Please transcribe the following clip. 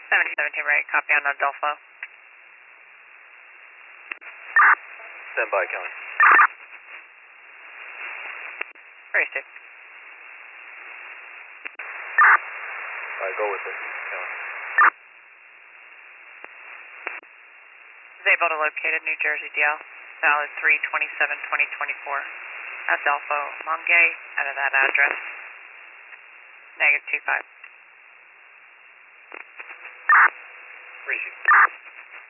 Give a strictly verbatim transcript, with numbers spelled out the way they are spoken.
seventy seventeen right, copy on Adelpho. Stand by, Kelly. Very safe. Alright, go with it, Kelly. Is able to locate a New Jersey D L, valid three twenty-seven twenty twenty-four. Adelpho, Mongay, out of that address. Negative two five. Appreciate it.